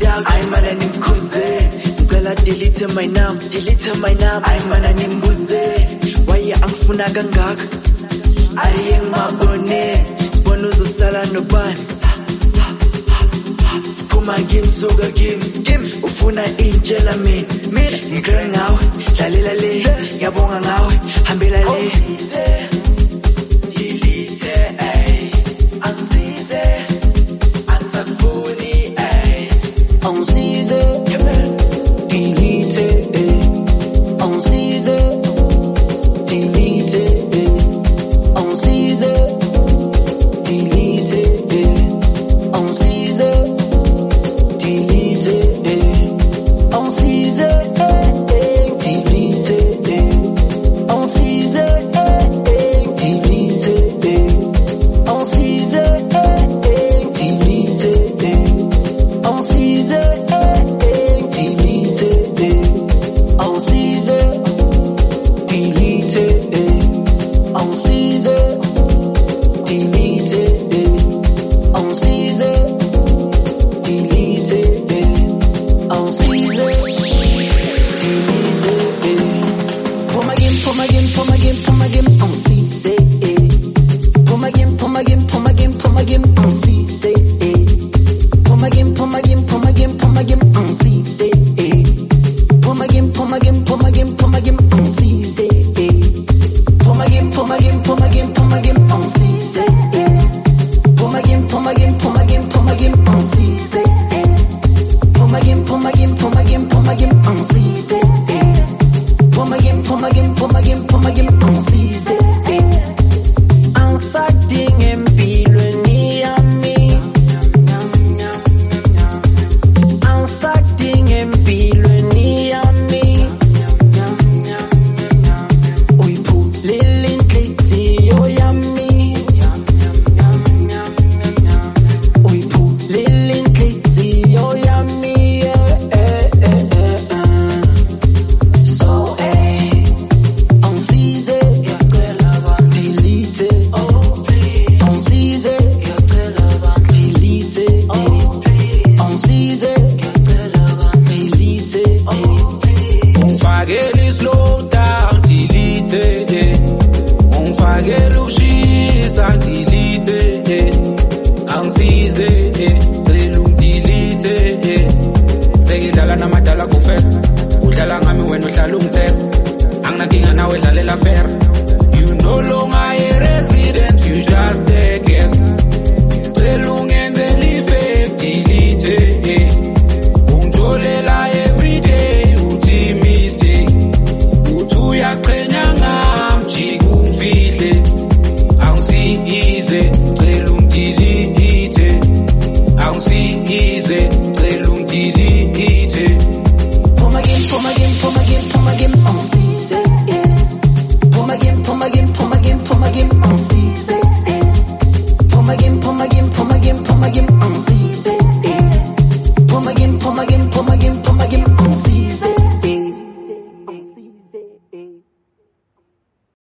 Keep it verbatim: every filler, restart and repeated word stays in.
shout, I'm an nimkuze. Ngicela delete my number, delete my number. I'm an nimbuze. Why angifuna kangaka? Ariye ngibone, sibona uzosala nobani. Phuma kimi suka kimi, ufuna intshela mina. Ngikre ngawe, dlalela le, ngiyabonga ngawe, hambela le. Delete, ay, angisize, angisakufuni, ay. Angisize, delete, ay. Angisize, delete, ay. Angisize, delete, ay. Angisize, delete, ay. Angisize, delete, ay. Angisize, delete, ay. Angisize, delete, ay. Angisize, delete, ay. Angisize, delete, ay. Angisize, delete, ay. Angisize, delete, ay. Angisize, delete, ay. Come again, come again, come again, come again. Angisize, ay. Come again, come again, come again, come again. Angisize, ay. Come again, come again, come again, come again. Angisize, ay. Come again, come again, come again, come again. Angisize, ay. Come again, come again, come again, come again. Angisize, ay. Come again, come again, come again, come again. Angisize, ay. Come again, come again, come again, come again. Angisize, ay. Come again, come again, come again, come again. Angisize, ay. Angisadinga empilweni yami. Angisadinga empilweni yami. Uyiphulile inhliziyo yami. Uyiphulile inhliziyo yami. Eh, eh, eh, eh, eh. So, eh, angisize, delete, angisize, delete, angisize.